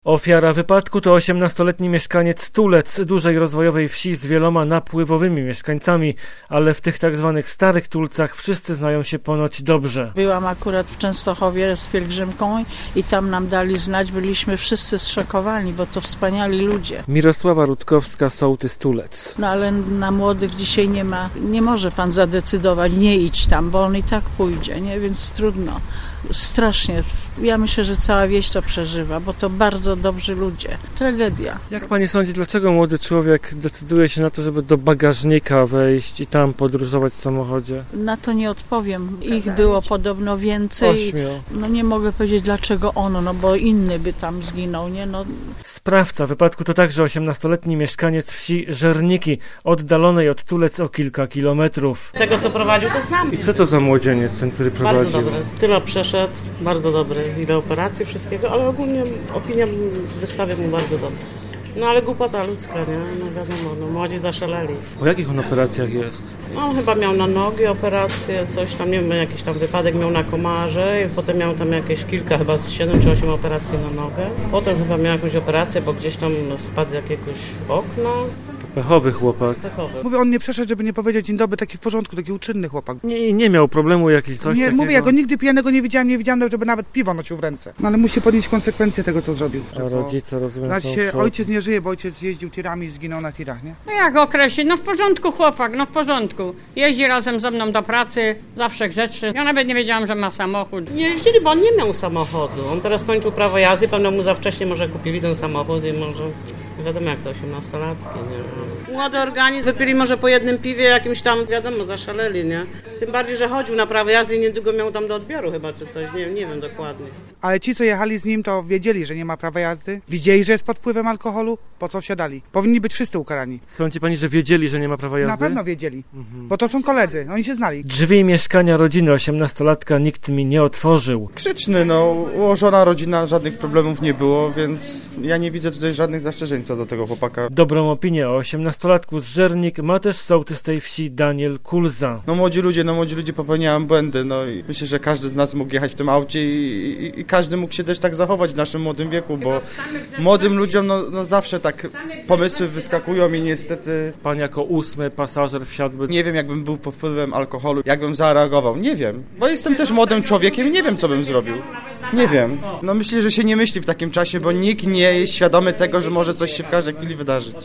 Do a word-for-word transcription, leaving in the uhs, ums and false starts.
Ofiara wypadku to osiemnastoletni mieszkaniec Tulec, dużej rozwojowej wsi z wieloma napływowymi mieszkańcami, ale w tych tak zwanych starych Tulcach wszyscy znają się ponoć dobrze. Byłam akurat w Częstochowie z pielgrzymką i tam nam dali znać, byliśmy wszyscy zszokowani, bo to wspaniali ludzie. Mirosława Rutkowska, sołtys Tulec. No ale na młodych dzisiaj nie ma, nie może pan zadecydować, nie idź tam, bo on i tak pójdzie, nie? Więc trudno. Strasznie. Ja myślę, że cała wieś to przeżywa, bo to bardzo dobrzy ludzie. Tragedia. Jak pani sądzi, dlaczego młody człowiek decyduje się na to, żeby do bagażnika wejść i tam podróżować w samochodzie? Na to nie odpowiem. Ich było podobno więcej. Ośmiu. No nie mogę powiedzieć, dlaczego ono, no bo inny by tam zginął, nie? No. Sprawca wypadku to także osiemnastoletni mieszkaniec wsi Żerniki, oddalonej od Tulec o kilka kilometrów. Tego, co prowadził, to znam. I co to za młodzieniec, ten, który prowadził? Bardzo dobry. Tyle przeszedł, bardzo dobry. Ile operacji, wszystkiego, ale ogólnie opinia wystawiam mu bardzo dobrze. No ale głupota ludzka, nie? No wiadomo, no, młodzi zaszaleli. Po jakich on operacjach jest? No on chyba miał na nogi operację, coś tam, nie wiem, jakiś tam wypadek miał na komarze i potem miał tam jakieś kilka, chyba z siedem czy osiem operacji na nogę. Potem chyba miał jakąś operację, bo gdzieś tam spadł z jakiegoś okna. Pechowy chłopak. Pechowy. Mówię, on nie przeszedł, żeby nie powiedzieć dzień dobry, taki w porządku, taki uczynny chłopak. Nie, nie miał problemu jakiś coś Nie, takiego? mówię, ja go nigdy pijanego nie widziałem, nie widziałem, żeby nawet piwo nosił w ręce. No ale musi podnieść konsekwencje tego, co zrobił. A rodzice, rozumiem, Znaczy są się, przed- ojciec nie żyje, bo ojciec jeździł tirami i zginął na tirach, nie? No jak określić? No w porządku chłopak, no w porządku. Jeździ razem ze mną do pracy, zawsze grzeczny. Ja nawet nie wiedziałam, że ma samochód. Nie jeździli, bo on nie miał samochodu. On teraz kończył prawo jazdy, pewno mu za wcześnie może kupili ten samochód i może... Nie wiadomo jak to osiemnastolatki, nie? Młody organizm, wypili może po jednym piwie jakimś tam, wiadomo, zaszaleli, nie? Tym bardziej, że chodził na prawo jazdy i niedługo miał tam do odbioru chyba, czy coś, nie, nie wiem dokładnie. Ale ci, co jechali z nim, to wiedzieli, że nie ma prawa jazdy. Widzieli, że jest pod wpływem alkoholu. Po co wsiadali? Powinni być wszyscy ukarani. Sądzi pani, że wiedzieli, że nie ma prawa jazdy? Na pewno wiedzieli, bo to są koledzy, oni się znali. Drzwi mieszkania rodziny osiemnastolatka nikt mi nie otworzył. Grzeczny, no, ułożona rodzina, żadnych problemów nie było, więc ja nie widzę tutaj żadnych zastrzeżeń co do tego chłopaka. Dobrą opinię o osiemnastolatku z Żernik ma też sołtys tej wsi Daniel Kulza. No młodzi ludzie, no młodzi ludzie popełniają błędy, no i myślę, że każdy z nas mógł jechać w tym aucie i, i, i każdy mógł się też tak zachować w naszym młodym wieku, bo młodym ludziom no, no zawsze tak pomysły wyskakują i niestety... Pan jako ósmy pasażer wsiadłby... Nie wiem, jakbym był pod wpływem alkoholu, jakbym zareagował, nie wiem, bo jestem też młodym człowiekiem i nie wiem, co bym zrobił. Nie wiem. No myślę, że się nie myśli w takim czasie, bo nikt nie jest świadomy tego, że może coś się w każdej chwili wydarzyć.